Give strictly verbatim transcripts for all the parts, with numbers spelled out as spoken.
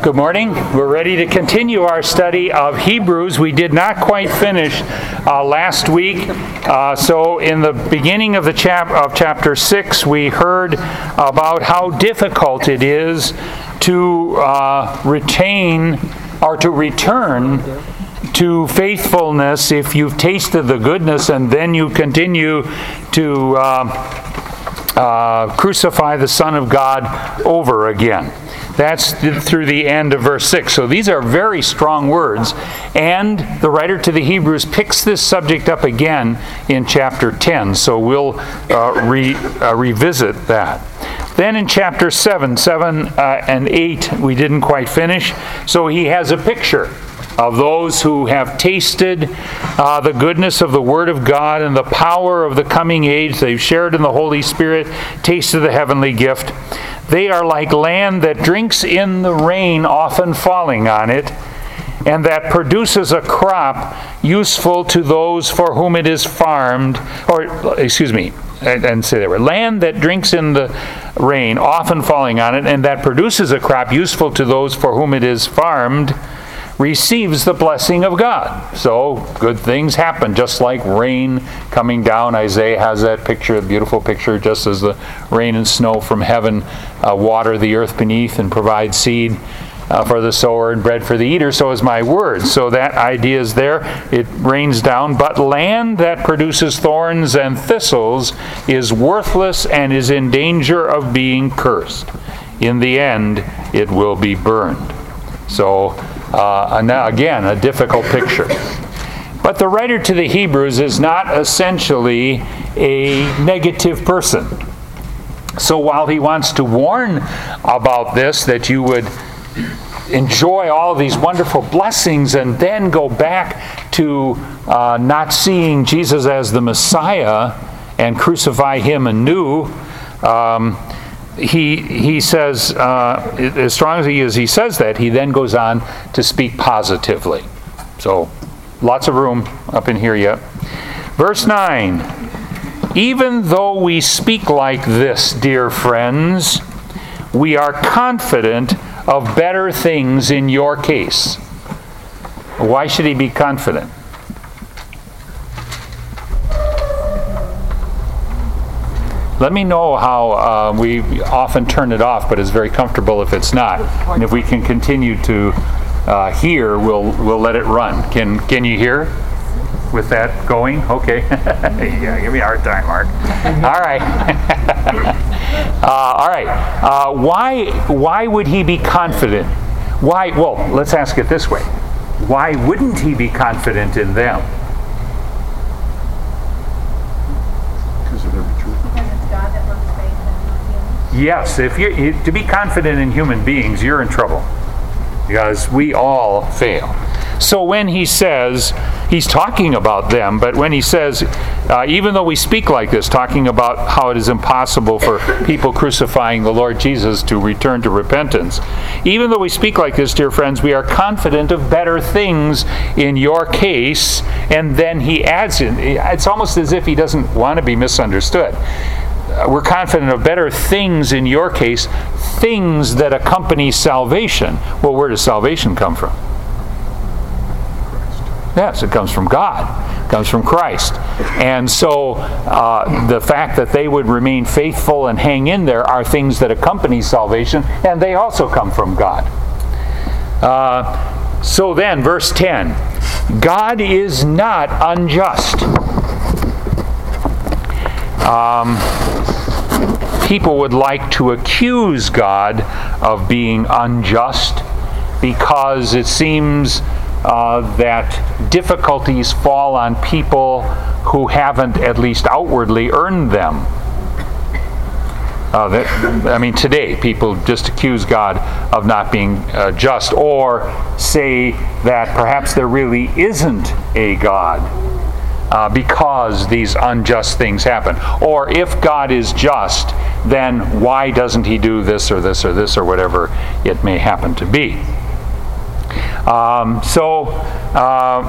Good morning. We're ready to continue our study of Hebrews. We did not quite finish uh, last week. Uh, so in the beginning of the chap of chapter six, we heard about how difficult it is to uh, retain or to return to faithfulness if you've tasted the goodness and then you continue to uh, uh, crucify the Son of God over again. That's through the end of verse six. So these are very strong words. And the writer to the Hebrews picks this subject up again in chapter ten. So we'll uh, re, uh, revisit that. Then in chapter seven, seven uh, and eight, we didn't quite finish. So he has a picture of those who have tasted uh, the goodness of the Word of God and the power of the coming age. They've shared in the Holy Spirit, tasted the heavenly gift. They are like land that drinks in the rain often falling on it, and that produces a crop useful to those for whom it is farmed, or, excuse me, I didn't say that word. Land that drinks in the rain often falling on it, and that produces a crop useful to those for whom it is farmed, receives the blessing of God. So good things happen, just like rain coming down. Isaiah has that picture, a beautiful picture, just as the rain and snow from heaven uh, water the earth beneath and provide seed uh, for the sower and bread for the eater. So is my word. So that idea is there. It rains down. But land that produces thorns and thistles is worthless and is in danger of being cursed. In the end, it will be burned. So Uh, and now again, a difficult picture. But the writer to the Hebrews is not essentially a negative person. So while he wants to warn about this, that you would enjoy all of these wonderful blessings and then go back to uh, not seeing Jesus as the Messiah and crucify him anew, um, He he says, uh, as strong as he is, he says that, he then goes on to speak positively. So, lots of room up in here yet. Verse nine, even though we speak like this, dear friends, we are confident of better things in your case. Why should he be confident? Let me know how uh, we often turn it off, but it's very comfortable if it's not. And if we can continue to uh, hear, we'll we'll let it run. Can can you hear with that going? Okay. Yeah, give me a hard time, Mark. All right. uh, all right. Uh, why why would he be confident? Why? Well, let's ask it this way. Why wouldn't he be confident in them? Yes, if you to be confident in human beings, you're in trouble because we all fail. So when he says, he's talking about them, but when he says, uh, even though we speak like this, talking about how it is impossible for people crucifying the Lord Jesus to return to repentance, even though we speak like this, dear friends, we are confident of better things in your case. And then he adds in, it's almost as if he doesn't want to be misunderstood. We're confident of better things in your case, things that accompany salvation. Well, where does salvation come from? Yes, it comes from God. It comes from Christ. And so uh, the fact that they would remain faithful and hang in there are things that accompany salvation, and they also come from God. Uh, so then, verse ten, God is not unjust. Um, people would like to accuse God of being unjust because it seems uh, that difficulties fall on people who haven't, at least outwardly, earned them. Uh, that, I mean, today people just accuse God of not being uh, just, or say that perhaps there really isn't a God. Uh, because these unjust things happen. Or if God is just, then why doesn't he do this or this or this or whatever it may happen to be? Um, so uh,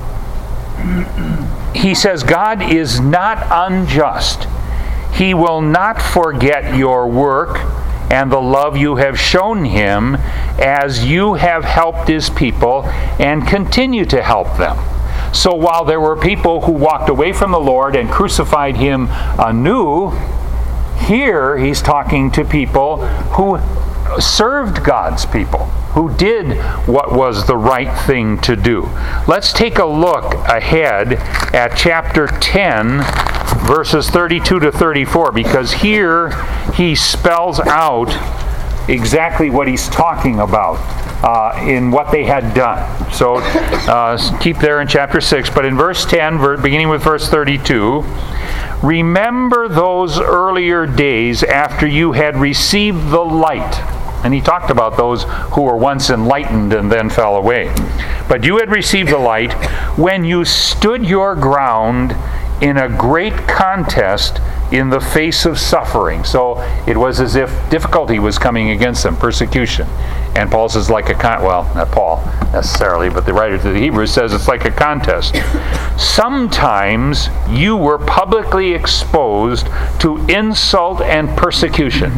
he says God is not unjust. He will not forget your work and the love you have shown him as you have helped his people and continue to help them. So while there were people who walked away from the Lord and crucified him anew, here he's talking to people who served God's people, who did what was the right thing to do. Let's take a look ahead at chapter ten, verses thirty-two to thirty-four, because here he spells out exactly what he's talking about uh, in what they had done. So uh, keep there in chapter six, but in verse ten, beginning with verse thirty-two, remember those earlier days after you had received the light. And he talked about those who were once enlightened and then fell away. But you had received the light when you stood your ground in a great contest in the face of suffering. So it was as if difficulty was coming against them, persecution. And Paul says like a con- well, not Paul necessarily, but the writer to the Hebrews says it's like a contest. Sometimes you were publicly exposed to insult and persecution.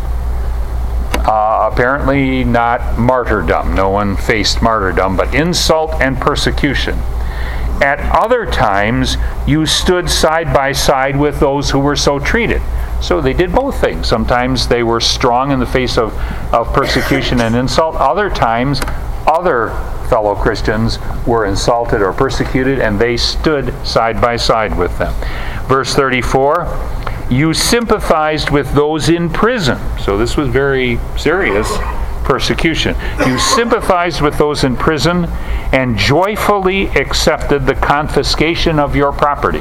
Uh, apparently not martyrdom. No one faced martyrdom, but insult and persecution. At other times, you stood side by side with those who were so treated. So they did both things. Sometimes they were strong in the face of, of persecution and insult. Other times, other fellow Christians were insulted or persecuted, and they stood side by side with them. Verse thirty-four, you sympathized with those in prison. So this was very serious persecution. You sympathized with those in prison and joyfully accepted the confiscation of your property.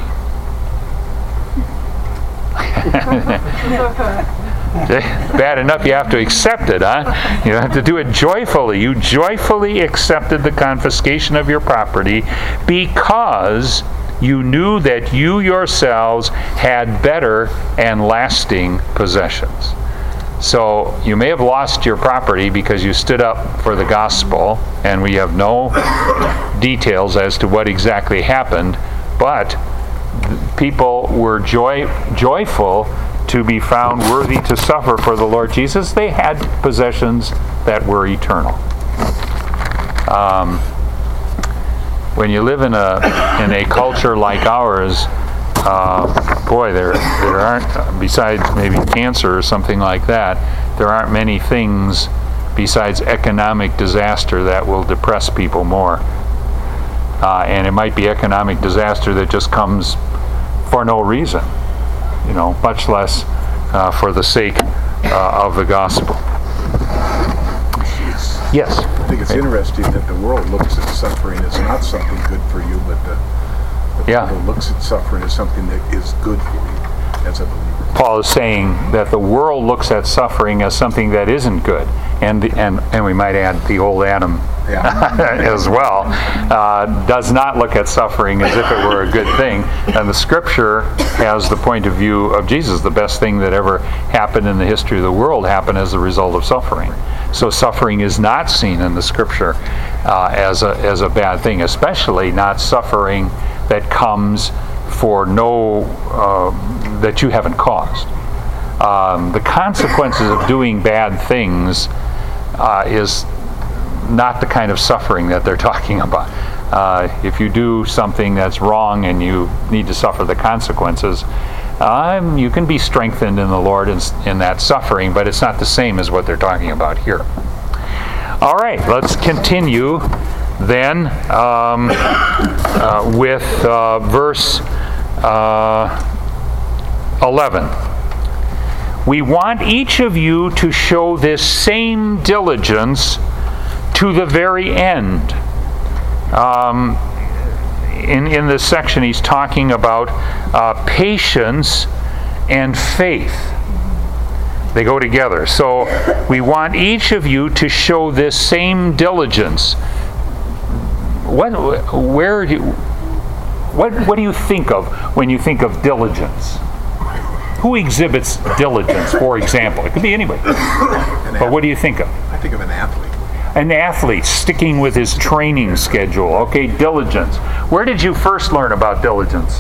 Bad enough you have to accept it, huh? You have to do it joyfully. You joyfully accepted the confiscation of your property because you knew that you yourselves had better and lasting possessions. So you may have lost your property because you stood up for the gospel, and we have no details as to what exactly happened, but people were joy, joyful to be found worthy to suffer for the Lord Jesus. They had possessions that were eternal. Um, when you live in a in a culture like ours, uh, boy, there there aren't, besides maybe cancer or something like that, there aren't many things besides economic disaster that will depress people more. Uh, and it might be economic disaster that just comes for no reason, you know, much less uh, for the sake uh, of the gospel. Yes? I think it's interesting that the world looks at suffering as not something good for you, but the, the yeah. Bible looks at suffering as something that is good for you as a believer. Paul is saying that the world looks at suffering as something that isn't good. And the, and, and we might add the old Adam yeah. as well, uh, does not look at suffering as if it were a good thing. And the Scripture has the point of view of Jesus. The best thing that ever happened in the history of the world happened as a result of suffering. So suffering is not seen in the Scripture uh, as a as a bad thing, especially not suffering that comes for no uh, that you haven't caused. Um, the consequences of doing bad things uh, is not the kind of suffering that they're talking about. Uh, if you do something that's wrong and you need to suffer the consequences, um, you can be strengthened in the Lord in, in that suffering, but it's not the same as what they're talking about here. All right, let's continue then um, uh, with uh, verse uh, eleven. We want each of you to show this same diligence to the very end. Um, in, in this section, he's talking about uh, patience and faith. They go together. So we want each of you to show this same diligence. What, where do you, what, what do you think of when you think of diligence? Who exhibits diligence, for example? It could be anybody. But what do you think of? I think of an athlete. An athlete sticking with his training schedule. Okay, diligence. Where did you first learn about diligence?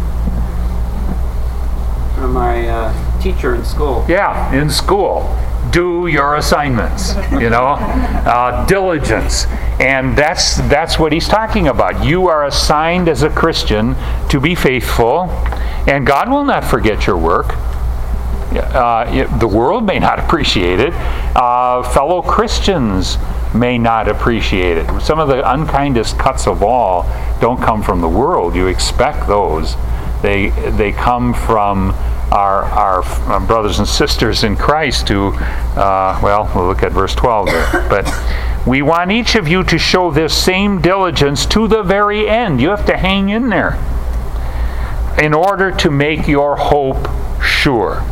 From my uh, teacher in school. Yeah, in school. do your assignments, you know, uh, diligence. And that's that's what he's talking about. You are assigned as a Christian to be faithful, and God will not forget your work. Uh, it, the world may not appreciate it. Uh, fellow Christians may not appreciate it. Some of the unkindest cuts of all don't come from the world. You expect those. They they come from our our brothers and sisters in Christ who, uh, well, we'll look at verse twelve there. But we want each of you to show this same diligence to the very end. You have to hang in there in order to make your hope sure.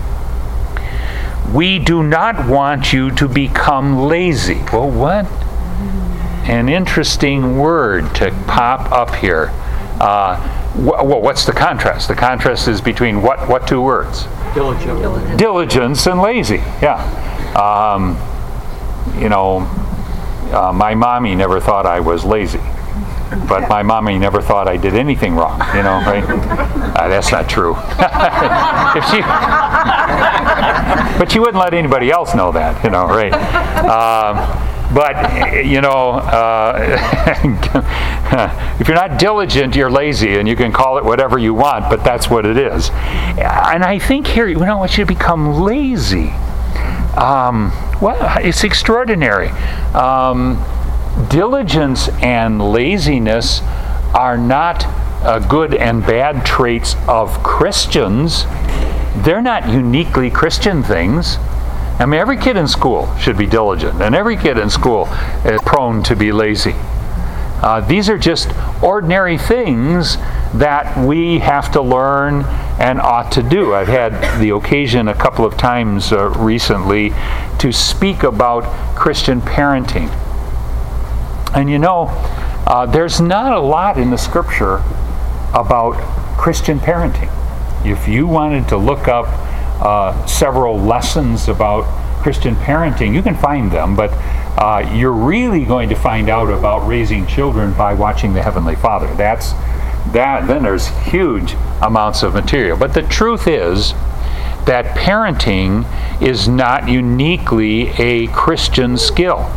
We do not want you to become lazy. Well, what? An interesting word to pop up here. Uh, wh- well, what's the contrast? The contrast is between what, what two words? Diligence. Diligence and lazy, yeah. Um, you know, uh, my mommy never thought I was lazy. But my mommy never thought I did anything wrong, you know, right? Uh, that's not true. if she, but she wouldn't let anybody else know that, you know, right? Um, but, you know, uh, if you're not diligent, you're lazy, and you can call it whatever you want, but that's what it is. And I think here, you know, what you become lazy. Um, well, it's extraordinary. Um, Diligence and laziness are not uh, good and bad traits of Christians. They're not uniquely Christian things. I mean, every kid in school should be diligent, and every kid in school is prone to be lazy. Uh, these are just ordinary things that we have to learn and ought to do. I've had the occasion a couple of times uh, recently to speak about Christian parenting. And you know, uh, there's not a lot in the Scripture about Christian parenting. If you wanted to look up uh, several lessons about Christian parenting, you can find them, but uh, you're really going to find out about raising children by watching the Heavenly Father. That's that. Then there's huge amounts of material. But the truth is that parenting is not uniquely a Christian skill.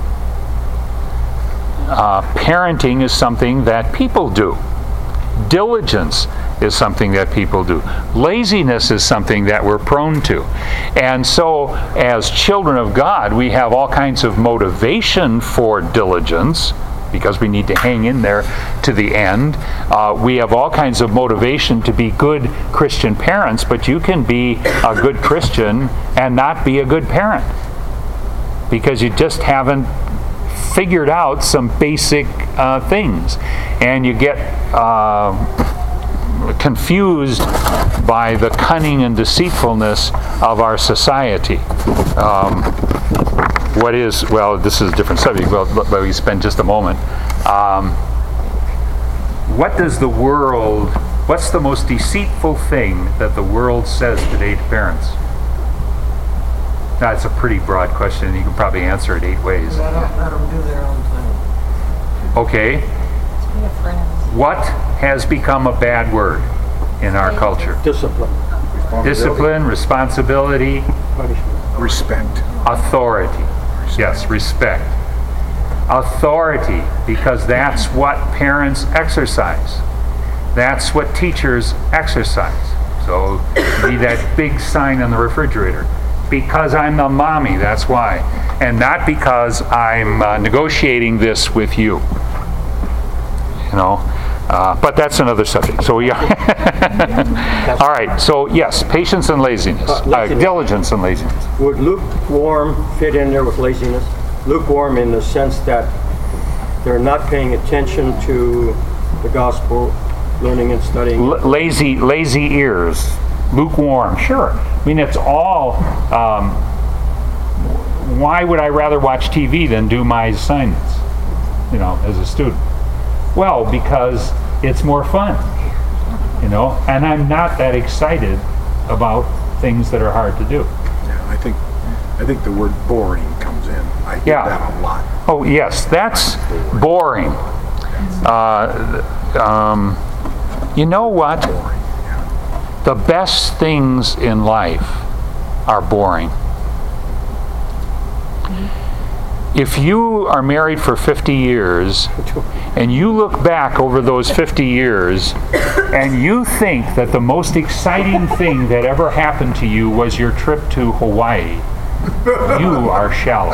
Uh, parenting is something that people do. Diligence is something that people do. Laziness is something that we're prone to. And so, as children of God, we have all kinds of motivation for diligence because we need to hang in there to the end. Uh, we have all kinds of motivation to be good Christian parents, but you can be a good Christian and not be a good parent because you just haven't figured out some basic uh, things, and you get uh, confused by the cunning and deceitfulness of our society. Um, what is, well, this is a different subject, but, but we spend just a moment. Um, what does the world, what's the most deceitful thing that the world says today to parents? That's a pretty broad question. You can probably answer it eight ways. Let them, let them do their own thing. Okay. Be a friend. What has become a bad word in our culture? Discipline. Discipline, responsibility, Punishment. Respect. authority. Yes, respect. Authority, because that's what parents exercise. That's what teachers exercise. So, be that big sign on the refrigerator. Because I'm the mommy, that's why. And not because I'm uh, negotiating this with you. You know? Uh, but that's another subject. So we are. All right. So yes, patience and laziness. Uh, laziness. Uh, diligence and laziness. Would lukewarm fit in there with laziness? Lukewarm in the sense that they're not paying attention to the gospel, learning and studying. L- lazy, lazy ears. Lukewarm. Sure. I mean, it's all. Um, why would I rather watch T V than do my assignments? You know, as a student. Well, because it's more fun, you know, and I'm not that excited about things that are hard to do. Yeah, I think I think the word boring comes in. I hear Yeah. that a lot. Oh, yes, that's boring. Uh, um, you know what? Boring. Yeah. The best things in life are boring. If you are married for fifty years and you look back over those fifty years and you think that the most exciting thing that ever happened to you was your trip to Hawaii, you are shallow.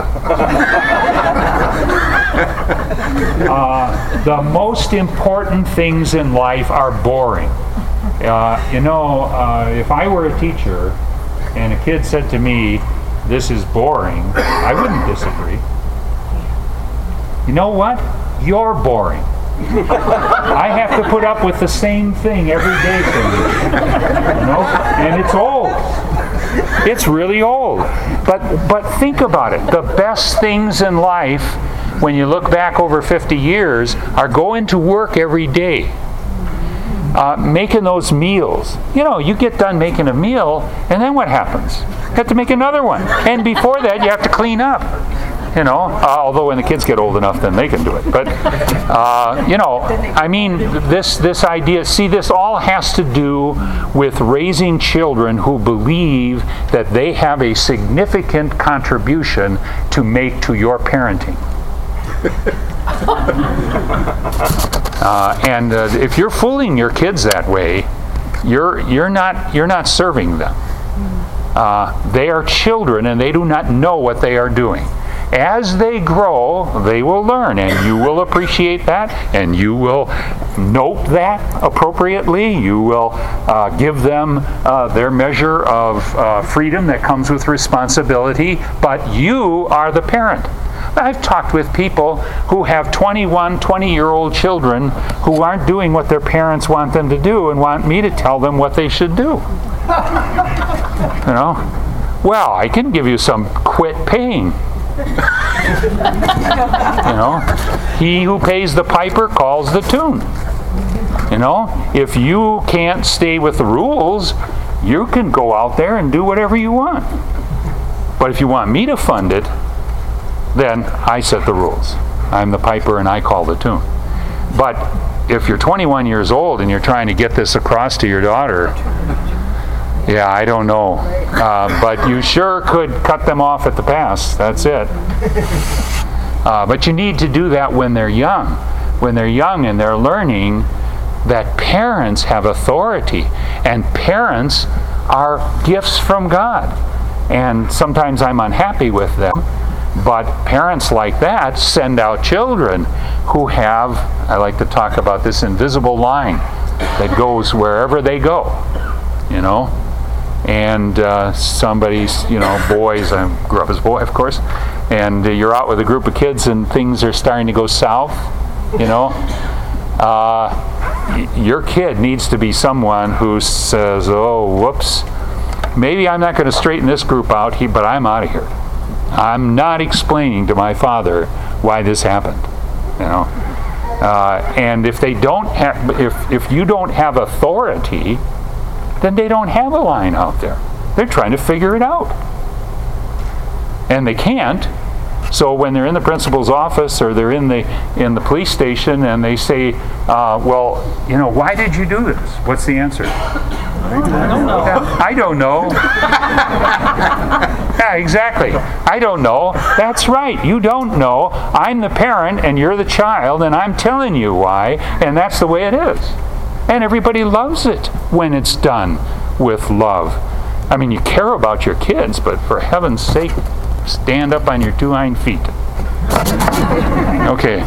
Uh, the most important things in life are boring. Uh, you know, uh, if I were a teacher and a kid said to me, "This is boring," I wouldn't disagree. You know what? You're boring. I have to put up with the same thing every day from you. You know? And it's old. It's really old. But but think about it. The best things in life, when you look back over fifty years, are going to work every day. Uh, making those meals. You know, you get done making a meal, and then what happens? You have to make another one. And before that, you have to clean up. You know, uh, although when the kids get old enough, then they can do it. But, uh, you know, I mean, this, this idea, see, this all has to do with raising children who believe that they have a significant contribution to make to your parenting. Uh, and uh, if you're fooling your kids that way, you're you're not you're not serving them. Uh, they are children, and they do not know what they are doing. As they grow, they will learn, and you will appreciate that, and you will note that appropriately. You will uh, give them uh, their measure of uh, freedom that comes with responsibility, but you are the parent. I've talked with people who have twenty-one, twenty-year-old children who aren't doing what their parents want them to do and want me to tell them what they should do. You know? Well, I can give you some quit paying. You know? He who pays the piper calls the tune. You know? If you can't stay with the rules, you can go out there and do whatever you want. But if you want me to fund it, then I set the rules. I'm the piper and I call the tune. But if you're twenty-one years old and you're trying to get this across to your daughter, yeah, I don't know. Uh, but you sure could cut them off at the pass. That's it. Uh, but you need to do that when they're young. When they're young and they're learning that parents have authority. And parents are gifts from God. And sometimes I'm unhappy with them. But parents like that send out children who have, I like to talk about this invisible line that goes wherever they go, you know. And uh, somebody's, you know, boys, I grew up as a boy, of course, and uh, you're out with a group of kids and things are starting to go south, you know. Uh, y- your kid needs to be someone who says, oh, whoops, maybe I'm not going to straighten this group out, he, but I'm out of here. I'm not explaining to my father why this happened, you know. Uh, and if they don't have, if if you don't have authority, then they don't have a line out there. They're trying to figure it out, and they can't. So when they're in the principal's office or they're in the in the police station and they say, uh, "Well, you know, why did you do this?" What's the answer? I don't know. I don't know. Yeah, exactly. I don't know. That's right. You don't know. I'm the parent and you're the child and I'm telling you why, and that's the way it is. And everybody loves it when it's done with love. I mean, you care about your kids, but for heaven's sake, stand up on your two hind feet. Okay.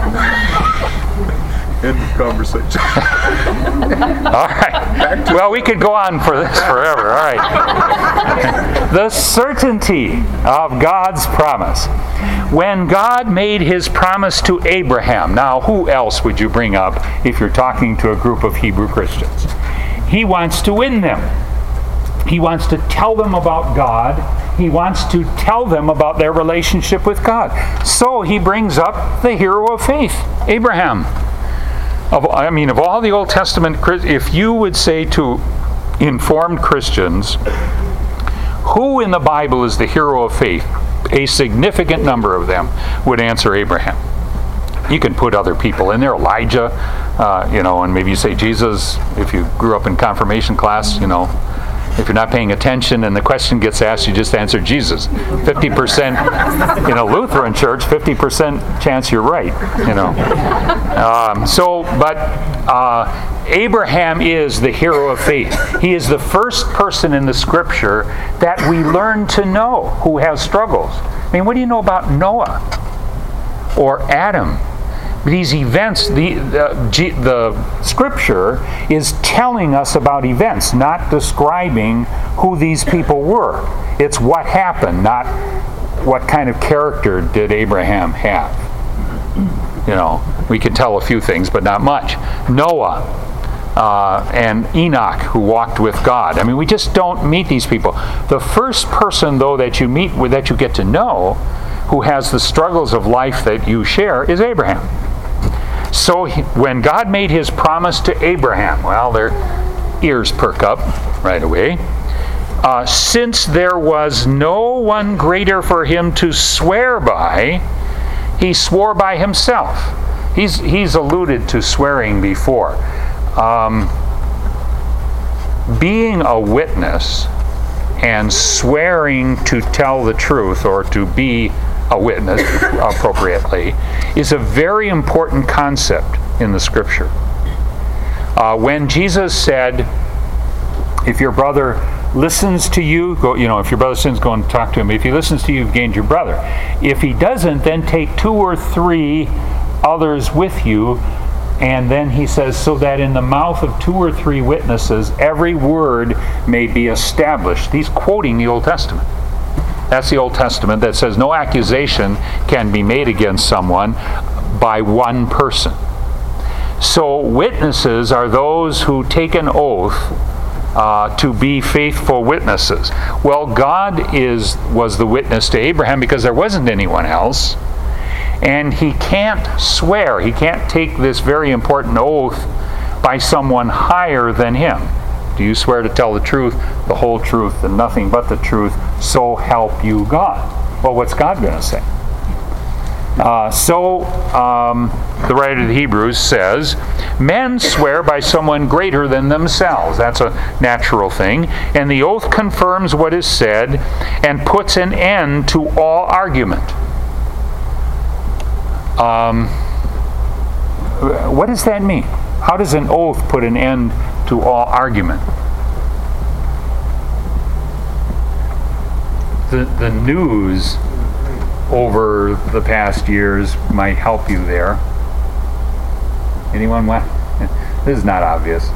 End of conversation. All right. Well, we could go on for this forever. All right. The certainty of God's promise. When God made his promise to Abraham, now who else would you bring up if you're talking to a group of Hebrew Christians? He wants to win them. He wants to tell them about God. He wants to tell them about their relationship with God. So he brings up the hero of faith, Abraham. Of, I mean, of all the Old Testament, if you would say to informed Christians, who in the Bible is the hero of faith? A significant number of them would answer Abraham. You can put other people in there, Elijah, uh, you know, and maybe you say Jesus, if you grew up in confirmation class, you know, If you're not paying attention and the question gets asked, you just answer Jesus. fifty percent in a Lutheran church, fifty percent chance you're right, you know. Um, so, but uh, Abraham is the hero of faith. He is the first person in the Scripture that we learn to know who has struggles. I mean, what do you know about Noah or Adam? These events, the, the, G, the Scripture is telling us about events, not describing who these people were. It's what happened, not what kind of character did Abraham have. You know, we can tell a few things, but not much. Noah uh, and Enoch, who walked with God. I mean, we just don't meet these people. The first person, though, that you meet with, that you get to know, who has the struggles of life that you share, is Abraham. So he, when God made his promise to Abraham, well, their ears perk up right away. Uh, since there was no one greater for him to swear by, he swore by himself. He's, he's alluded to swearing before. Um, being a witness and swearing to tell the truth or to be a witness appropriately is a very important concept in the Scripture. Uh, when Jesus said, if your brother listens to you, go, you know, if your brother sins, go and talk to him. If he listens to you, you've gained your brother. If he doesn't, then take two or three others with you. And then he says, so that in the mouth of two or three witnesses, every word may be established. He's quoting the Old Testament. That's the Old Testament that says no accusation can be made against someone by one person. So witnesses are those who take an oath uh, to be faithful witnesses. Well, God is was the witness to Abraham because there wasn't anyone else. And he can't swear, he can't take this very important oath by someone higher than him. Do you swear to tell the truth, the whole truth, and nothing but the truth, so help you God? Well, what's God going to say? Uh, so, um, the writer of the Hebrews says, men swear by someone greater than themselves. That's a natural thing. And the oath confirms what is said and puts an end to all argument. Um, what does that mean? How does an oath put an end to all argument? The, the news over the past years might help you there. Anyone want? This is not obvious.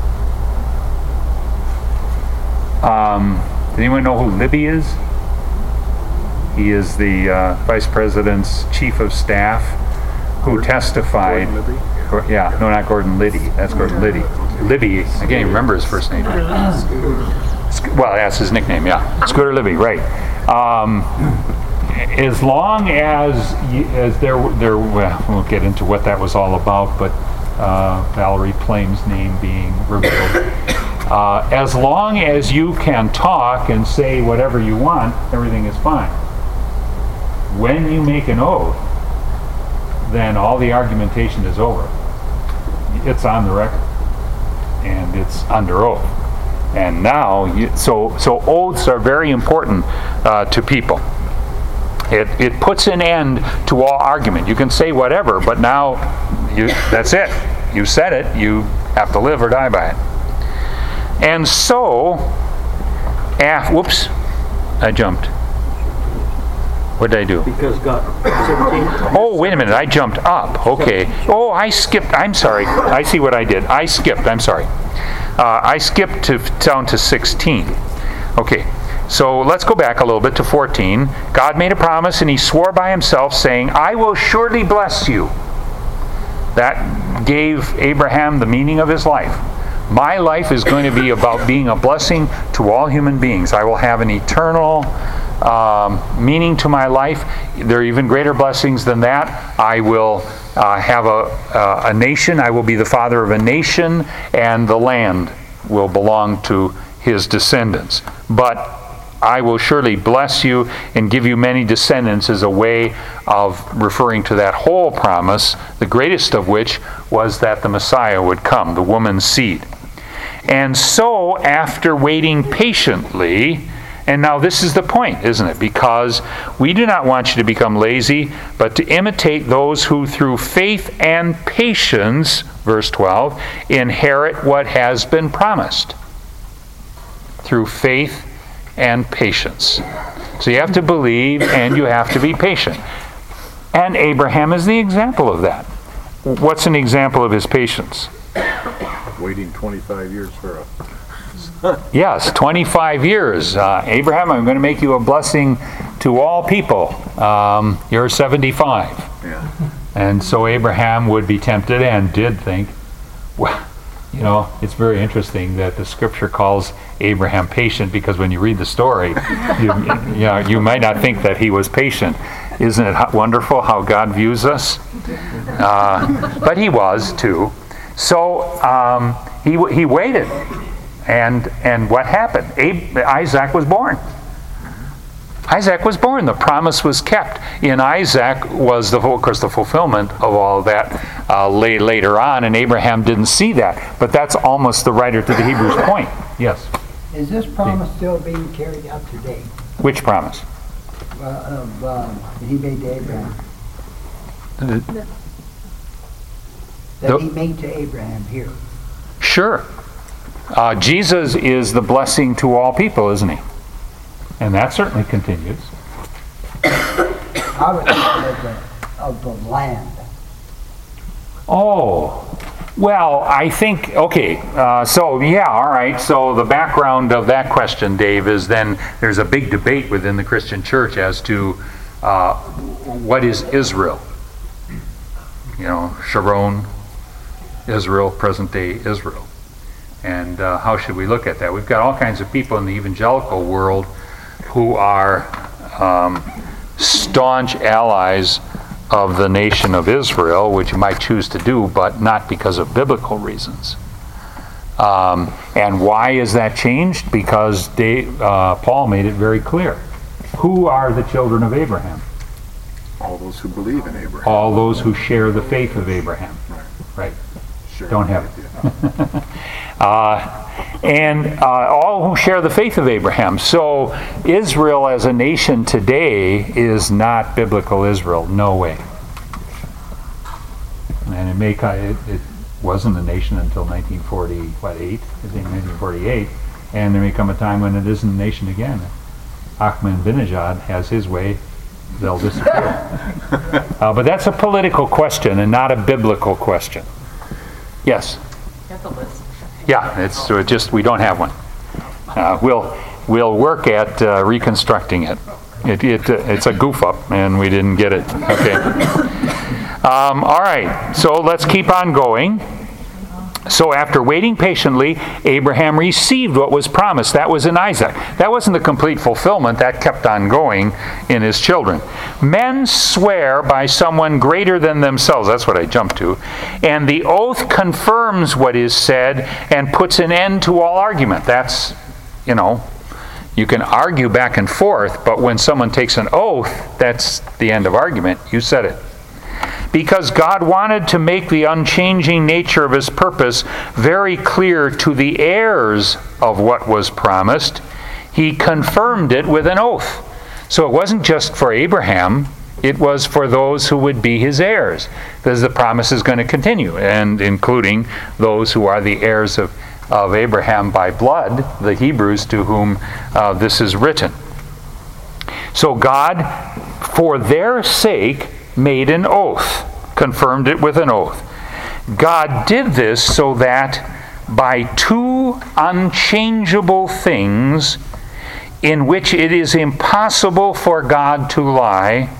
Um, does anyone know who Libby is? He is the uh, Vice President's Chief of Staff who Gordon, testified. Gordon Libby? Yeah, no, not Gordon Liddy. That's Gordon Liddy. Libby, I can't even remember his first name. Well, that's his nickname, yeah. Scooter Libby, right. Um, as long as as there, there, well, we won't get into what that was all about, but uh, Valerie Plame's name being revealed. Uh, as long as you can talk and say whatever you want, everything is fine. When you make an oath, then all the argumentation is over. It's on the record, and it's under oath. And now, you, so so oaths are very important uh, to people. It it puts an end to all argument. You can say whatever, but now you that's it. You said it. You have to live or die by it. And so, af, whoops, I jumped. What did I do? Because God. Oh, wait a minute. I jumped up. Okay. Oh, I skipped. I'm sorry. I see what I did. I skipped. I'm sorry. Uh, I skipped to down to sixteen. Okay. So let's go back a little bit to fourteen. God made a promise and he swore by himself saying, I will surely bless you. That gave Abraham the meaning of his life. My life is going to be about being a blessing to all human beings. I will have an eternal um, meaning to my life. There are even greater blessings than that. I will uh, have a, uh, a nation. I will be the father of a nation, and the land will belong to his descendants. But I will surely bless you and give you many descendants as a way of referring to that whole promise, the greatest of which was that the Messiah would come, the woman's seed. And so, after waiting patiently, and now this is the point, isn't it? Because we do not want you to become lazy, but to imitate those who through faith and patience, verse twelve, inherit what has been promised. Through faith and patience. So you have to believe and you have to be patient. And Abraham is the example of that. What's an example of his patience? Waiting twenty-five years for a... Yes, twenty-five years. Uh, Abraham, I'm going to make you a blessing to all people. Um, you're seventy-five. Yeah. And so Abraham would be tempted and did think, well, you know, it's very interesting that the scripture calls Abraham patient, because when you read the story, you, you know, you might not think that he was patient. Isn't it wonderful how God views us? Uh, but he was too. So um, he he waited, and and what happened? Ab- Isaac was born. Isaac was born. The promise was kept. In Isaac was, the of course, the fulfillment of all of that uh, lay, later on, and Abraham didn't see that. But that's almost the writer to the Hebrews point. Yes? Is this promise still being carried out today? Which promise? Uh, of, uh, that he made to Abraham? The- That he made to Abraham here? Sure. Uh, Jesus is the blessing to all people, isn't he? And that certainly continues. I was thinking of the, of the land. Oh, well, I think, okay, uh, so yeah, all right. So the background of that question, Dave, is then there's a big debate within the Christian church as to uh, what is Israel? You know, Sharon, Israel, present day Israel. And uh, how should we look at that? We've got all kinds of people in the evangelical world who are um, staunch allies of the nation of Israel, which you might choose to do, but not because of biblical reasons. Um, and why is that changed? Because Dave, uh, Paul made it very clear. Who are the children of Abraham? All those who believe in Abraham. All those who share the faith of Abraham. Right. Right. Sure. Don't have it. uh, and uh, all who share the faith of Abraham. So Israel as a nation today is not biblical Israel. No way. And it may it, it wasn't a nation until nineteen forty, what, eight? I think nineteen forty-eight. And there may come a time when it isn't a nation again. Ahmadinejad has his way. They'll disappear. uh, but that's a political question and not a biblical question. Yes? Got the list. Yeah, it's so it just, we don't have one. Uh, we'll we'll work at uh, reconstructing it. It, it uh, it's a goof up, and we didn't get it. Okay. Um, all right, so let's keep on going. So after waiting patiently, Abraham received what was promised. That was in Isaac. That wasn't the complete fulfillment. That kept on going in his children. Men swear by someone greater than themselves. That's what I jumped to. And the oath confirms what is said and puts an end to all argument. That's, you know, you can argue back and forth, but when someone takes an oath, that's the end of argument. You said it. Because God wanted to make the unchanging nature of his purpose very clear to the heirs of what was promised, he confirmed it with an oath. So it wasn't just for Abraham, it was for those who would be his heirs, because the promise is going to continue, and including those who are the heirs of, of Abraham by blood, the Hebrews to whom uh, this is written. So God, for their sake, made an oath, confirmed it with an oath. God did this so that by two unchangeable things in which it is impossible for God to lie,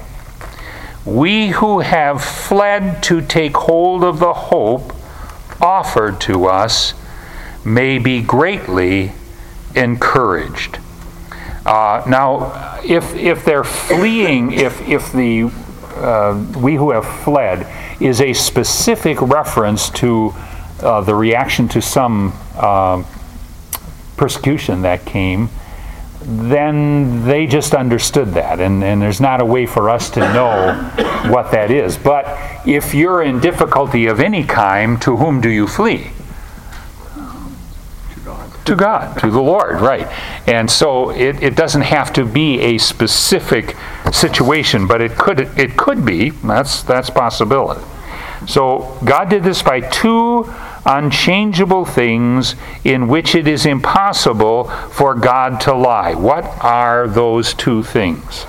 we who have fled to take hold of the hope offered to us may be greatly encouraged. Uh, now, if if they're fleeing, if if the Uh, we who have fled is a specific reference to uh, the reaction to some uh, persecution that came, then they just understood that, and, and there's not a way for us to know what that is. But if you're in difficulty of any kind, to whom do you flee? To God, to the Lord, right. And so it, it doesn't have to be a specific situation, but it could it could be. That's that's a possibility. So God did this by two unchangeable things in which it is impossible for God to lie. What are those two things?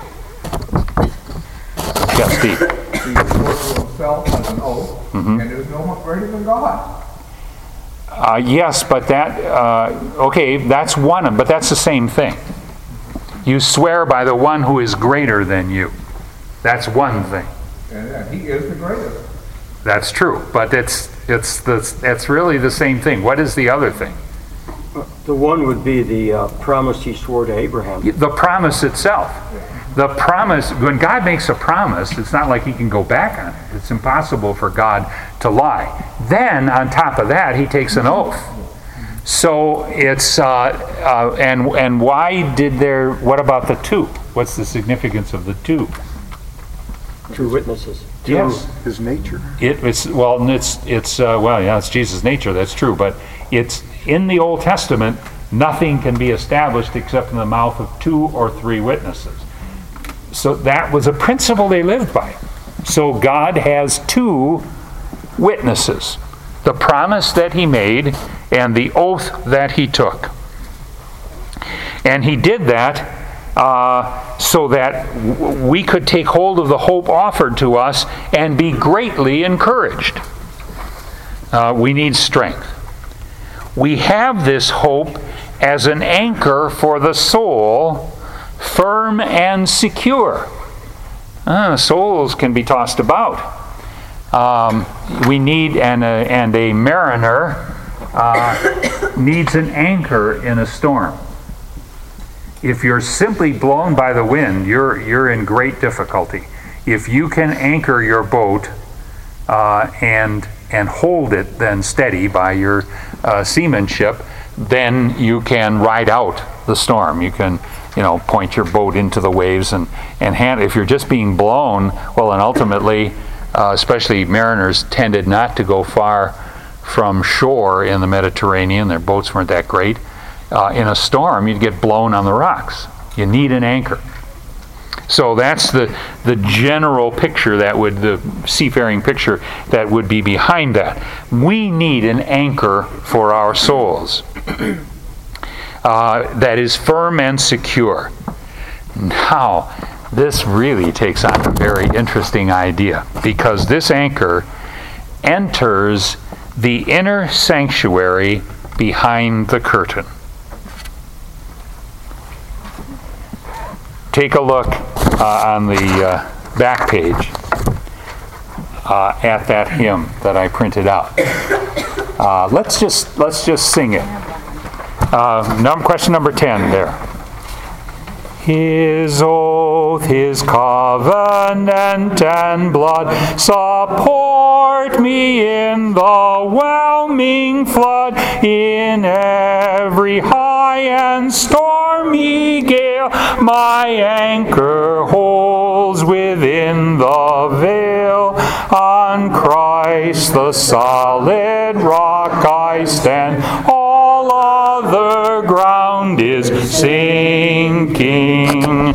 Yes, Steve. He swore to himself as an oath, and there's no one greater than God. Uh, yes, but that, uh, okay, that's one, but that's the same thing. You swear by the one who is greater than you. That's one thing. And uh, he is the greatest. That's true, but it's it's the it's really the same thing. What is the other thing? The one would be the uh, promise he swore to Abraham. The promise itself. The promise, when God makes a promise, it's not like he can go back on it. It's impossible for God to lie. Then, on top of that, he takes an oath. So it's, uh, uh, and and why did there, what about the two? What's the significance of the two? Two witnesses. Two, Yes. His nature. It, it's, well, it's, it's uh, well, yeah, it's Jesus' nature, that's true, but it's, in the Old Testament, nothing can be established except in the mouth of two or three witnesses. So that was a principle they lived by. So God has two witnesses. The promise that he made and the oath that he took. And he did that uh, so that w- we could take hold of the hope offered to us and be greatly encouraged. Uh, we need strength. We have this hope as an anchor for the soul, firm and secure. Uh, souls can be tossed about. Um, we need, and a, and a mariner uh, needs an anchor in a storm. If you're simply blown by the wind, you're you're in great difficulty. If you can anchor your boat uh, and and hold it then steady by your uh, seamanship, then you can ride out the storm. You can, you know, point your boat into the waves and and hand. If you're just being blown, well, and ultimately, uh, especially mariners tended not to go far from shore in the Mediterranean. Their boats weren't that great. Uh, in a storm, you'd get blown on the rocks. You need an anchor. So that's the the general picture that would, the seafaring picture that would be behind that. We need an anchor for our souls uh, that is firm and secure. Now, this really takes on a very interesting idea, because this anchor enters the inner sanctuary behind the curtain. Take a look uh, on the uh, back page uh, at that hymn that I printed out. Uh, let's just let's just sing it. Uh, num- question number ten there. His oath, his covenant and blood support me in the whelming flood, in every high and stormy gale. My anchor holds within the veil. On Christ the solid rock I stand. All other ground is sinking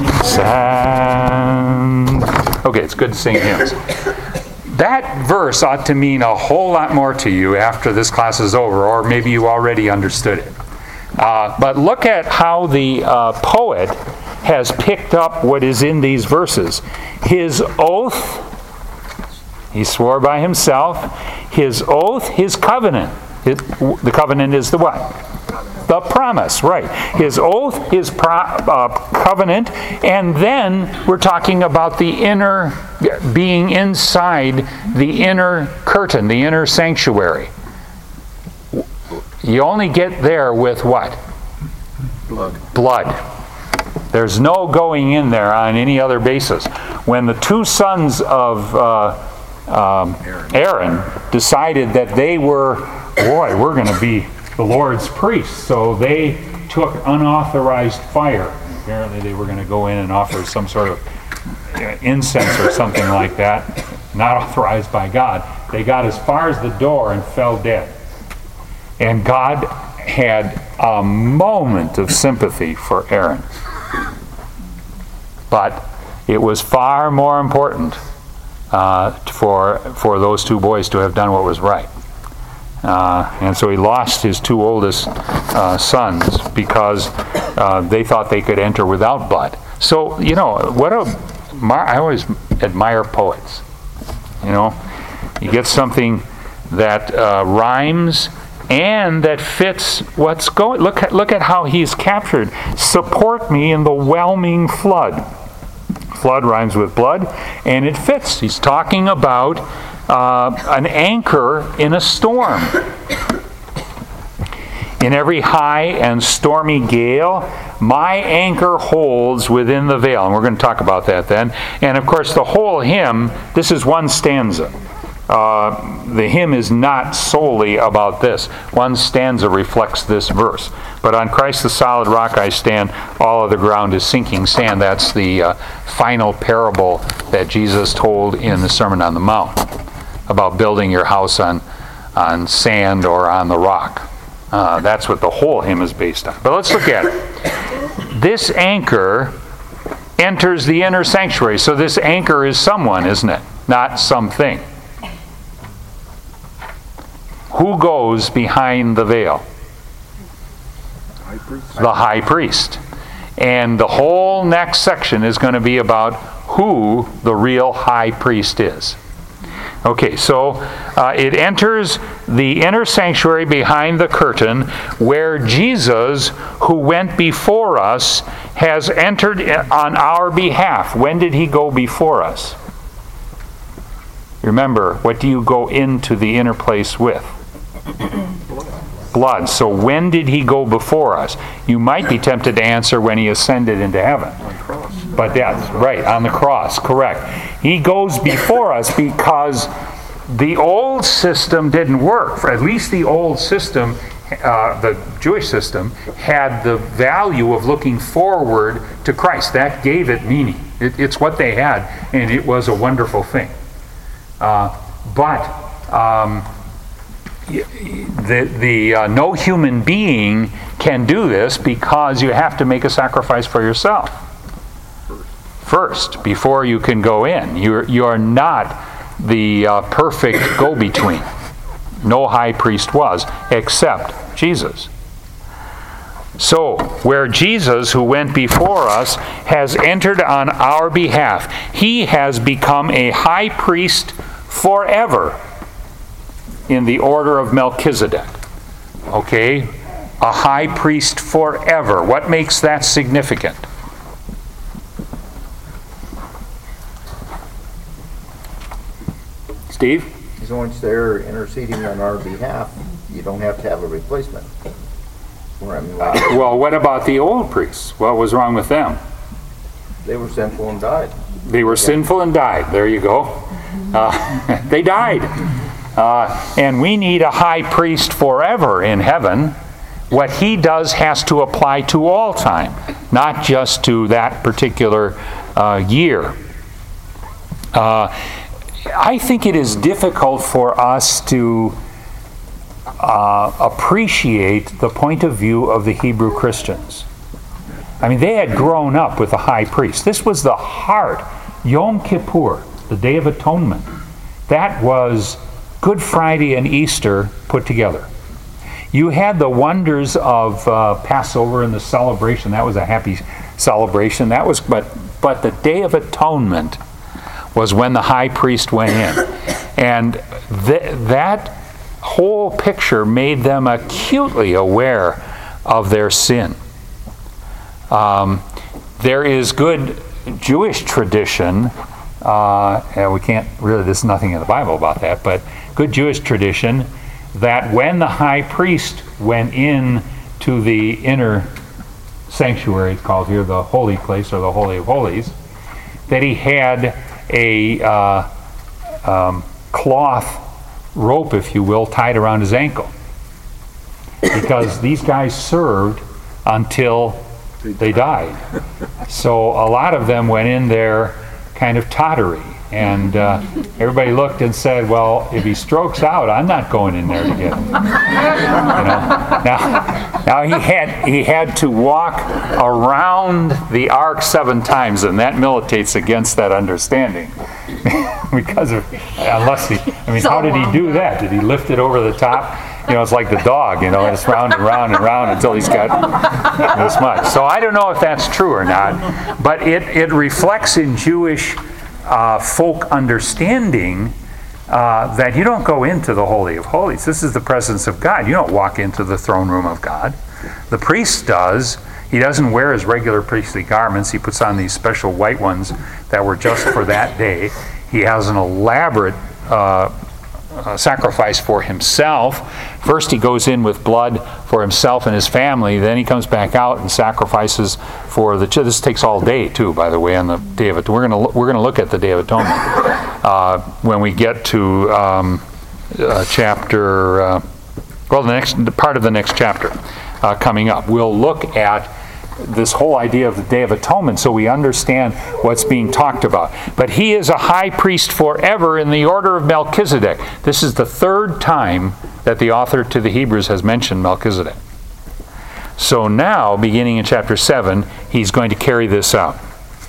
sand. Okay, it's good to sing hymns. That verse ought to mean a whole lot more to you after this class is over, or maybe you already understood it. Uh, but look at how the uh, poet has picked up what is in these verses. His oath, he swore by himself, his oath, his covenant. His, the covenant is the what? The promise, right. His oath, his pro, uh, covenant, and then we're talking about the inner, being inside the inner curtain, the inner sanctuary. You only get there with what? Blood. Blood. There's no going in there on any other basis. When the two sons of uh, um, Aaron decided that they were, boy, we're going to be the Lord's priests, so they took unauthorized fire. Apparently they were going to go in and offer some sort of incense or something like that, not authorized by God. They got as far as the door and fell dead. And God had a moment of sympathy for Aaron. But it was far more important uh, for, for those two boys to have done what was right. Uh, and so he lost his two oldest uh, sons because uh, they thought they could enter without blood. So, you know, what a, I always admire poets. You know, you get something that uh, rhymes and that fits what's going. Look at, look at how he's captured. Support me in the whelming flood. Flood rhymes with blood, and it fits. He's talking about uh, an anchor in a storm. In every high and stormy gale, my anchor holds within the veil. And we're going to talk about that then. And of course, the whole hymn, this is one stanza. Uh, the hymn is not solely about this. One stanza reflects this verse. But on Christ the solid rock I stand, all of the ground is sinking sand. That's the uh, final parable that Jesus told in the Sermon on the Mount about building your house on, on sand or on the rock. Uh, that's what the whole hymn is based on. But let's look at it. This anchor enters the inner sanctuary. So this anchor is someone, isn't it? Not something. Who goes behind the veil? High priest. The high priest. And the whole next section is going to be about who the real high priest is. Okay, so uh, it enters the inner sanctuary behind the curtain where Jesus, who went before us, has entered on our behalf. When did he go before us? Remember, what do you go into the inner place with? Blood. So when did he go before us? You might be tempted to answer when he ascended into heaven. On the cross. But that's right, on the cross, correct. He goes before us because the old system didn't work. For at least the old system, uh, the Jewish system, had the value of looking forward to Christ. That gave it meaning. It, it's what they had, and it was a wonderful thing. Uh, but um, the, the uh, no human being can do this because you have to make a sacrifice for yourself first before you can go in. You're, you're not the uh, perfect go-between. No high priest was, except Jesus. So, where Jesus, who went before us, has entered on our behalf, he has become a high priest forever in the order of Melchizedek. Okay? A high priest forever. What makes that significant? Steve? He's once there interceding on our behalf. You don't have to have a replacement. Or, I mean, like, Well, what about the old priests? What was wrong with them? they were sinful and died. They were sinful and died. There you go. Uh, they died. Uh, and we need a high priest forever in heaven. What he does has to apply to all time, not just to that particular uh, year. Uh, I think it is difficult for us to uh, appreciate the point of view of the Hebrew Christians. I mean, they had grown up with a high priest. This was the heart. Yom Kippur, the Day of Atonement. That was Good Friday and Easter put together. You had the wonders of uh, Passover and the celebration. That was a happy celebration. That was, but but the Day of Atonement was when the high priest went in, and th- that whole picture made them acutely aware of their sin. Um, there is good Jewish tradition, uh, and we can't really. There's nothing in the Bible about that, but good Jewish tradition that when the high priest went in to the inner sanctuary, it's called here the holy place or the Holy of Holies, that he had a uh, um, cloth rope, if you will, tied around his ankle. Because these guys served until they died. So a lot of them went in there kind of tottery. And uh, everybody looked and said, well, if he strokes out, I'm not going in there to get him. You know? Now, now he had he had to walk around the ark seven times, and that militates against that understanding. Because of, unless he, I mean, how did he do that? Did he lift it over the top? You know, it's like the dog, you know, and it's round and round and round until he's got this much. So I don't know if that's true or not, but it, it reflects in Jewish uh, folk understanding uh, that you don't go into the Holy of Holies. This is the presence of God. You don't walk into the throne room of God. The priest does. He doesn't wear his regular priestly garments. He puts on these special white ones that were just for that day. He has an elaborate uh, uh, sacrifice for himself. First he goes in with blood for himself and his family. Then he comes back out and sacrifices for the... This takes all day, too, by the way, on the Day of Atonement. We're going to we're going to look at the Day of Atonement uh, when we get to um, uh, chapter... Uh, well, the next the part of the next chapter uh, coming up. We'll look at this whole idea of the Day of Atonement so we understand what's being talked about. But he is a high priest forever in the order of Melchizedek. This is the third time that the author to the Hebrews has mentioned Melchizedek. So now, beginning in chapter seven, he's going to carry this out.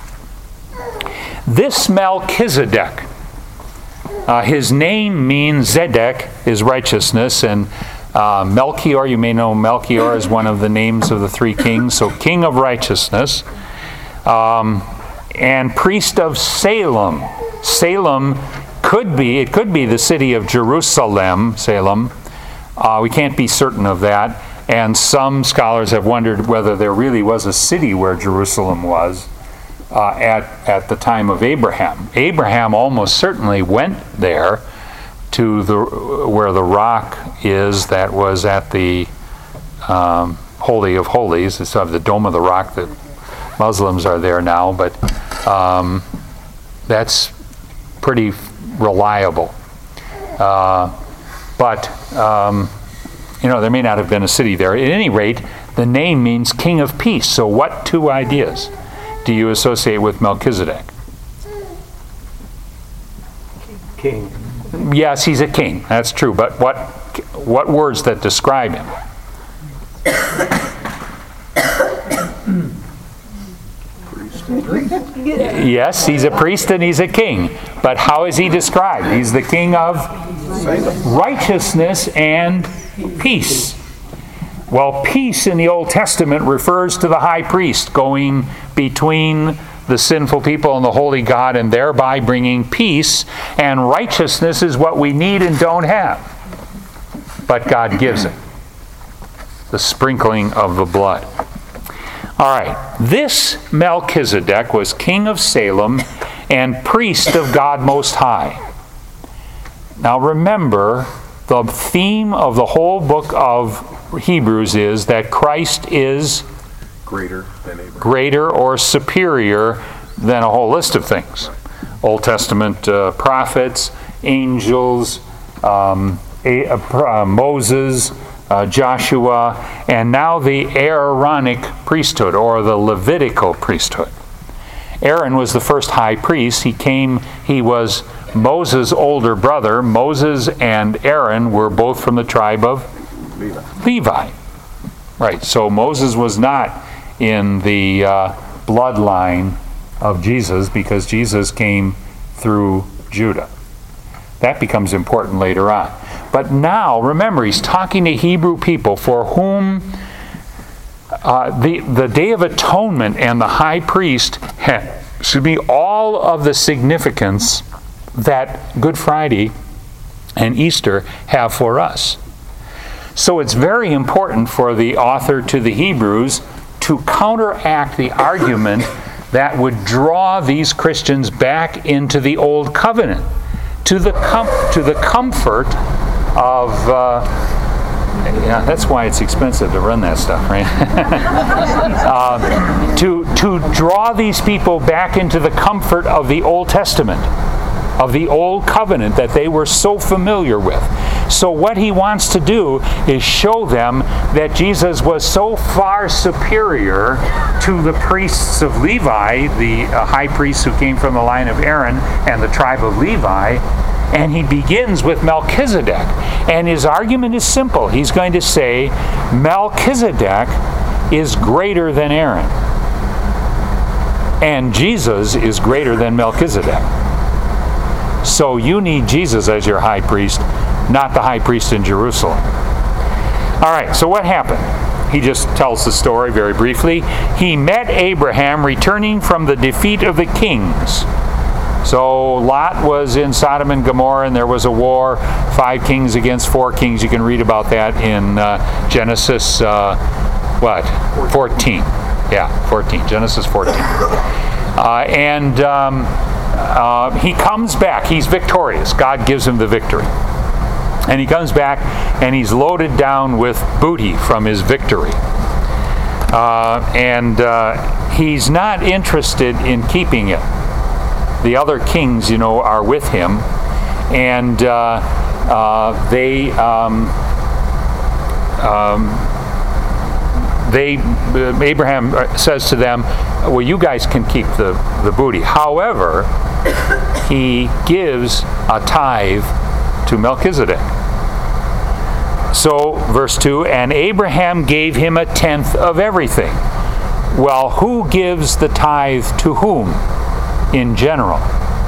This Melchizedek, uh, his name means Zedek, is righteousness, and Uh, Melchior, you may know Melchior is one of the names of the three kings, so king of righteousness, um, and priest of Salem. Salem could be, it could be the city of Jerusalem, Salem. Uh, we can't be certain of that, and some scholars have wondered whether there really was a city where Jerusalem was uh, at, at the time of Abraham. Abraham almost certainly went there, to the where the rock is that was at the um, Holy of Holies. It's of the Dome of the Rock that Muslims are there now, but um, that's pretty reliable. Uh, but, um, you know, there may not have been a city there. At any rate, the name means King of Peace. So what two ideas do you associate with Melchizedek? King. Yes, he's a king. That's true. But what what words that describe him? Yes, he's a priest and he's a king. But how is he described? He's the king of righteousness and peace. Well, peace in the Old Testament refers to the high priest going between the sinful people and the holy God, and thereby bringing peace, and righteousness is what we need and don't have. But God gives it. The sprinkling of the blood. All right. This Melchizedek was king of Salem and priest of God Most High. Now remember, the theme of the whole book of Hebrews is that Christ is Greater than Abraham. Greater or superior than a whole list of things. Old Testament uh, prophets, angels, um, a, uh, Moses, uh, Joshua, and now the Aaronic priesthood or the Levitical priesthood. Aaron was the first high priest. He came, he was Moses' older brother. Moses and Aaron were both from the tribe of Levi. Levi. Right, so Moses was not in the uh, bloodline of Jesus because Jesus came through Judah. That becomes important later on. But now, remember, he's talking to Hebrew people for whom uh, the, the Day of Atonement and the high priest had, should be all of the significance that Good Friday and Easter have for us. So it's very important for the author to the Hebrews to counteract the argument that would draw these Christians back into the Old Covenant, to the com- to the comfort of, uh, yeah, that's why it's expensive to run that stuff, right? uh, to, to draw these people back into the comfort of the Old Testament, of the Old Covenant that they were so familiar with. So what he wants to do is show them that Jesus was so far superior to the priests of Levi, the uh, high priests who came from the line of Aaron and the tribe of Levi. And he begins with Melchizedek. And his argument is simple. He's going to say Melchizedek is greater than Aaron. And Jesus is greater than Melchizedek. So you need Jesus as your high priest, not the high priest in Jerusalem. All right, so what happened? He just tells the story very briefly. He met Abraham returning from the defeat of the kings. So Lot was in Sodom and Gomorrah, and there was a war, five kings against four kings. You can read about that in uh, Genesis, uh, what, fourteen. Yeah, fourteen, Genesis fourteen. Uh, and um, uh, he comes back. He's victorious. God gives him the victory. And he comes back, and he's loaded down with booty from his victory. Uh, and uh, he's not interested in keeping it. The other kings, you know, are with him, and uh, uh, they um, um, they uh, Abraham says to them, "Well, you guys can keep the the booty." However, he gives a tithe to Melchizedek. So, verse two, and Abraham gave him a tenth of everything. Well, who gives the tithe to whom? In general.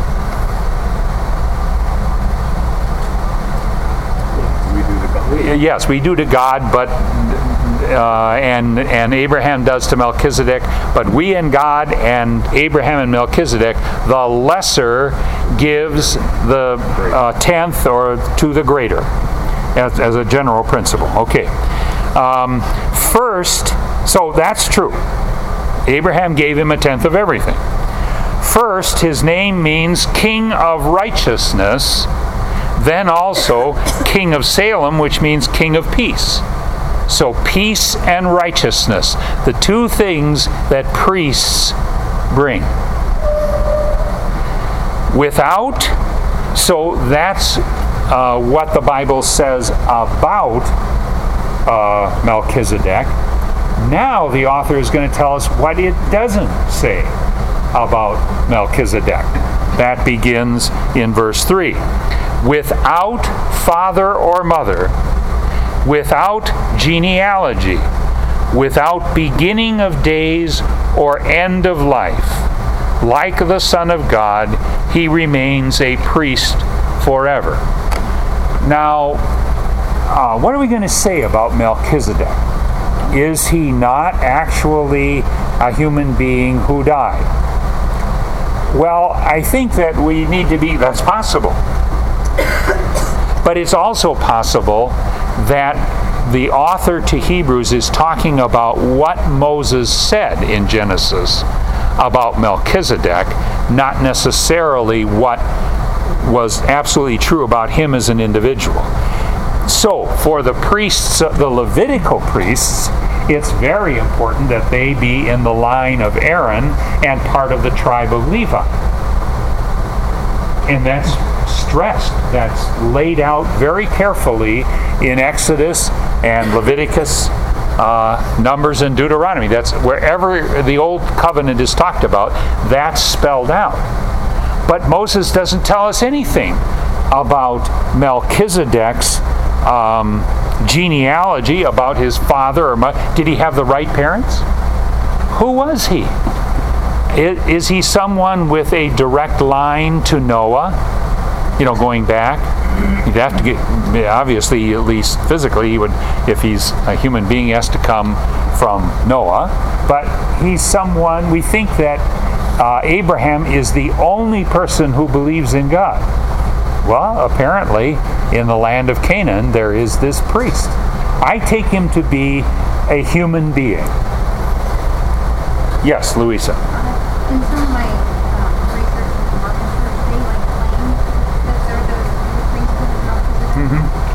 We do to God. Yes, we do to God, but uh, and and Abraham does to Melchizedek, but we and God and Abraham and Melchizedek, the lesser gives the uh, tenth or to the greater, as, as a general principle. Okay. Um, first, so that's true. Abraham gave him a tenth of everything. First, his name means King of Righteousness, then also King of Salem, which means King of Peace. So peace and righteousness, the two things that priests bring. Without, so that's uh, what the Bible says about uh, Melchizedek. Now the author is going to tell us what it doesn't say about Melchizedek. That begins in verse three. Without father or mother, without genealogy, without beginning of days or end of life, like the Son of God, he remains a priest forever. Now, uh, what are we going to say about Melchizedek? Is he not actually a human being who died? Well, I think that we need to be, that's possible. But it's also possible that the author to Hebrews is talking about what Moses said in Genesis about Melchizedek, not necessarily what was absolutely true about him as an individual. So, for the priests, the Levitical priests, it's very important that they be in the line of Aaron and part of the tribe of Levi. And that's stressed, that's laid out very carefully in Exodus and Leviticus, uh, Numbers, and Deuteronomy. That's wherever the Old Covenant is talked about, that's spelled out. But Moses doesn't tell us anything about Melchizedek's um, genealogy, about his father or mother. Did he have the right parents? Who was he? Is, is he someone with a direct line to Noah? You know, going back? He'd have to get, obviously, at least physically, he would, if he's a human being, he has to come from Noah. But he's someone, we think that uh, Abraham is the only person who believes in God. Well, apparently, in the land of Canaan, there is this priest. I take him to be a human being. Yes, Louisa. In some of my um, research with the Mormon Church, they like claim that they're the priesthood of Melchizedek.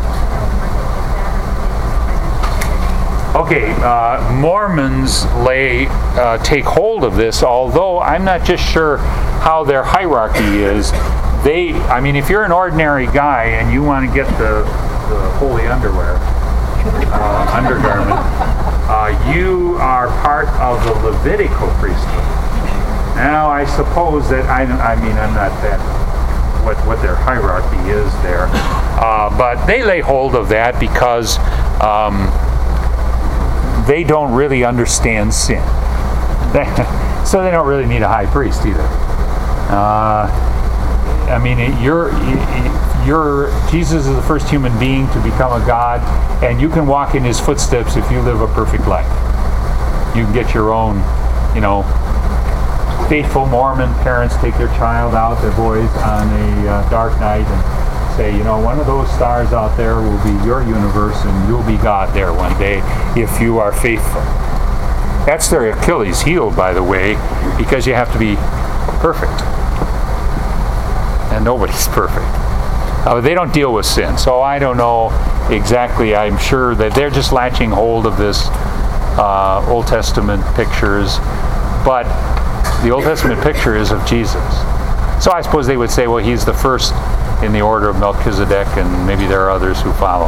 Mm-hmm. Okay, uh, Mormons lay uh, take hold of this, although I'm not just sure how their hierarchy is. They, I mean, if you're an ordinary guy and you want to get the the holy underwear, uh, undergarment, uh, you are part of the Levitical priesthood. Now, I suppose that, I, I mean, I'm not that, what, what their hierarchy is there, uh, but they lay hold of that because um, they don't really understand sin. They, so they don't really need a high priest either. Uh, I mean, you're, you're, Jesus is the first human being to become a God, and you can walk in his footsteps if you live a perfect life. You can get your own, you know, faithful Mormon parents take their child out, their boys, on a uh, dark night and say, you know, one of those stars out there will be your universe and you'll be God there one day if you are faithful. That's their Achilles heel, by the way, because you have to be perfect. And nobody's perfect. Uh, they don't deal with sin. So I don't know exactly. I'm sure that they're just latching hold of this uh, Old Testament pictures. But the Old Testament picture is of Jesus. So I suppose they would say, well, he's the first in the order of Melchizedek, and maybe there are others who follow.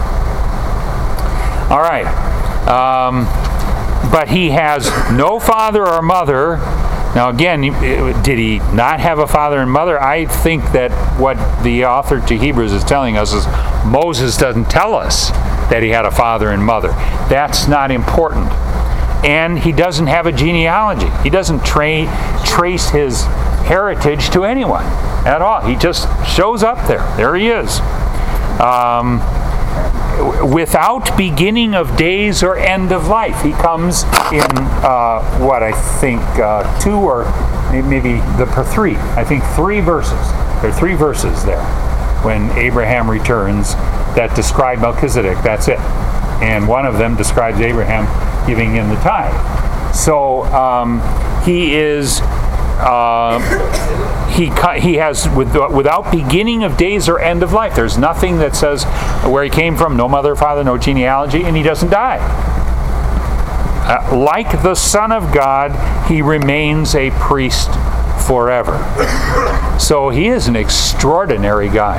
All right. Um, but he has no father or mother. Now again, did he not have a father and mother? I think that what the author to Hebrews is telling us is Moses doesn't tell us that he had a father and mother. That's not important. And he doesn't have a genealogy. He doesn't tra- trace his heritage to anyone at all. He just shows up there. There he is. Um, without beginning of days or end of life. He comes in, uh, what, I think uh, two or maybe the three. I think three verses. There are three verses there when Abraham returns that describe Melchizedek. That's it. And one of them describes Abraham giving in the tithe. So um, he is... Uh, he he has with, without beginning of days or end of life. There's nothing that says where he came from, no mother, father, no genealogy, and he doesn't die. Uh, like the Son of God, he remains a priest forever. So he is an extraordinary guy.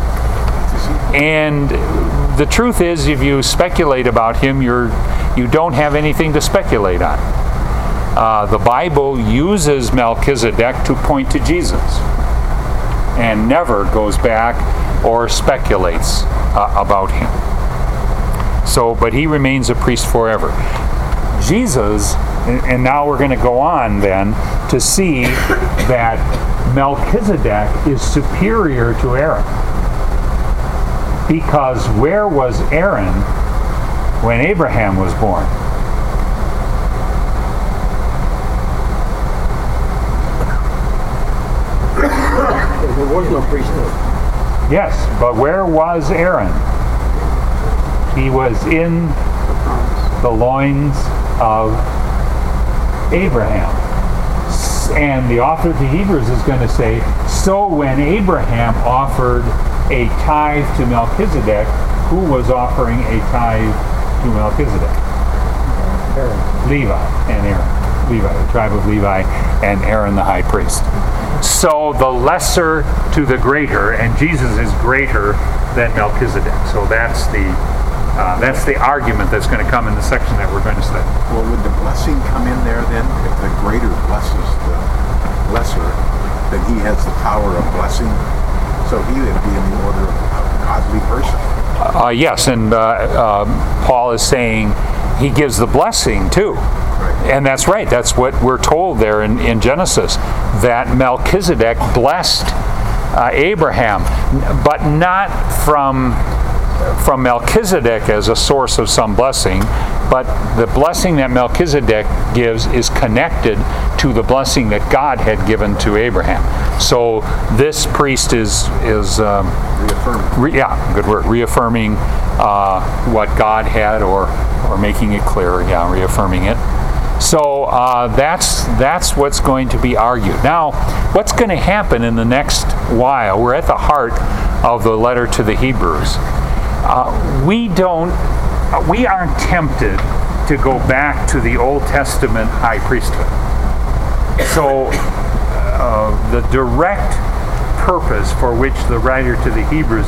And the truth is, if you speculate about him, you're you don't have anything to speculate on. Uh, the Bible uses Melchizedek to point to Jesus and never goes back or speculates uh, about him. So, but he remains a priest forever. Jesus, and, and now we're going to go on then to see that Melchizedek is superior to Aaron. Because where was Aaron when Abraham was born? There was no priesthood. Yes, but where was Aaron? He was in the loins of Abraham. And the author to Hebrews is going to say, so when Abraham offered a tithe to Melchizedek, who was offering a tithe to Melchizedek? Aaron. Levi and Aaron. Levi, the tribe of Levi, and Aaron the high priest. So the lesser to the greater, and Jesus is greater than Melchizedek. So that's the uh, that's the argument that's going to come in the section that we're going to study. Well, would the blessing come in there then? If the greater blesses the lesser, then he has the power of blessing. So he would be in the order of a godly person. Uh, yes, and uh, uh, Paul is saying he gives the blessing too. Right. And that's right. That's what we're told there in, in Genesis, that Melchizedek blessed uh, Abraham, but not from from Melchizedek as a source of some blessing, but the blessing that Melchizedek gives is connected to the blessing that God had given to Abraham. So this priest is is um, Reaffirming. re, yeah, good word, reaffirming uh, what God had, or or making it clear. Yeah, reaffirming it. So uh, that's that's what's going to be argued. Now, what's going to happen in the next while? We're at the heart of the letter to the Hebrews. Uh, we don't, uh, we aren't tempted to go back to the Old Testament high priesthood. So uh, the direct purpose for which the writer to the Hebrews is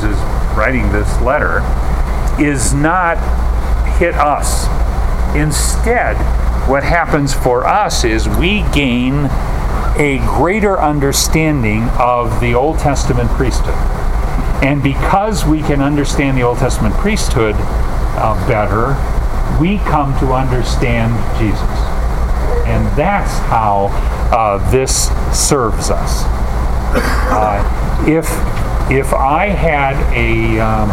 writing this letter, is not hit us. Instead, what happens for us is we gain a greater understanding of the Old Testament priesthood. And because we can understand the Old Testament priesthood uh, better, we come to understand Jesus. And that's how uh, this serves us. Uh, if, if I had a um,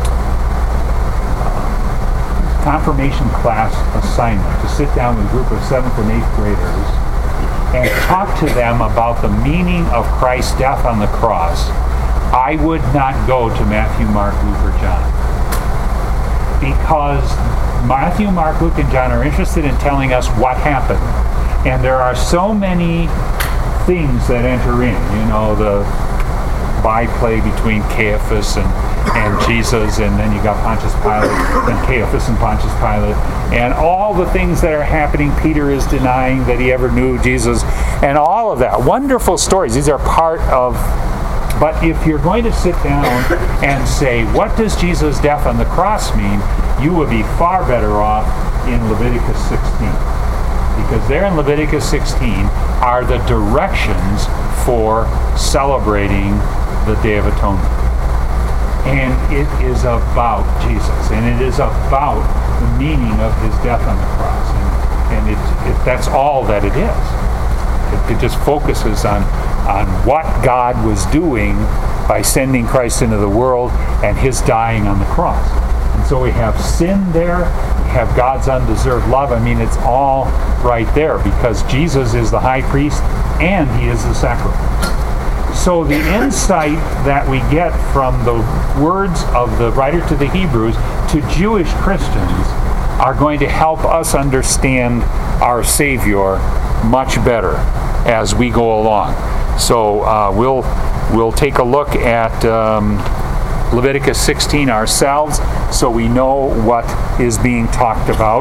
confirmation class assignment to sit down with a group of seventh and eighth graders and talk to them about the meaning of Christ's death on the cross, I would not go to Matthew, Mark, Luke, or John. Because Matthew, Mark, Luke, and John are interested in telling us what happened. And there are so many things that enter in. You know, the byplay between Caiaphas and, and Jesus, and then you got Pontius Pilate, and Caiaphas and Pontius Pilate, and all the things that are happening. Peter is denying that he ever knew Jesus, and all of that. Wonderful stories. These are part of... But if you're going to sit down and say, what does Jesus' death on the cross mean, you would be far better off in Leviticus sixteen. Because there in Leviticus sixteen are the directions for celebrating the Day of Atonement. And it is about Jesus. And it is about the meaning of his death on the cross. And, and it, it, that's all that it is. It, it just focuses on on what God was doing by sending Christ into the world and his dying on the cross. And so we have sin there, we have God's undeserved love. I mean, it's all right there because Jesus is the high priest and he is the sacrifice. So the insight that we get from the words of the writer to the Hebrews to Jewish Christians are going to help us understand our Savior much better as we go along. So uh, we'll we'll take a look at um, Leviticus sixteen ourselves, so we know what is being talked about,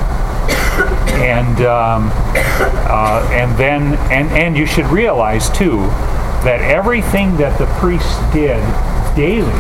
and um, uh, and then and and you should realize too that everything that the priests did daily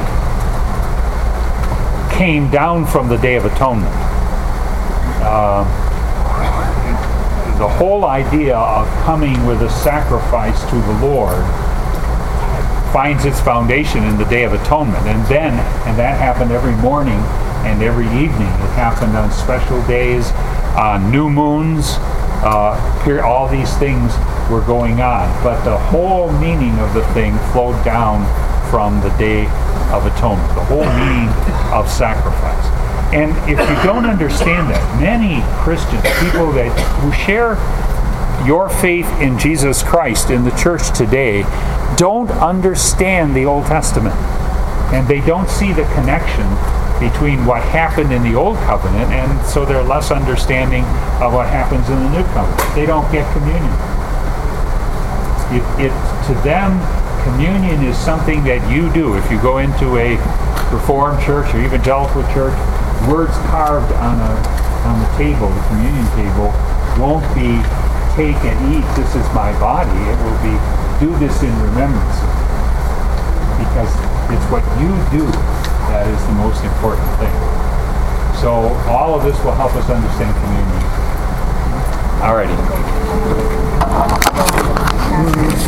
came down from the Day of Atonement. Uh, The whole idea of coming with a sacrifice to the Lord finds its foundation in the Day of Atonement. And then, and that happened every morning and every evening. It happened on special days, on new moons, uh, all these things were going on. But the whole meaning of the thing flowed down from the Day of Atonement, the whole meaning of sacrifice. And if you don't understand that, many Christians, people that who share your faith in Jesus Christ in the church today, don't understand the Old Testament. And they don't see the connection between what happened in the Old Covenant, and so they're less understanding of what happens in the New Covenant. They don't get communion. It, it, to them, communion is something that you do. If you go into a Reformed church or evangelical church, words carved on a on the table, the communion table, won't be take and eat, this is my body. It will be do this in remembrance. Because it's what you do that is the most important thing. So all of this will help us understand communion. Alrighty.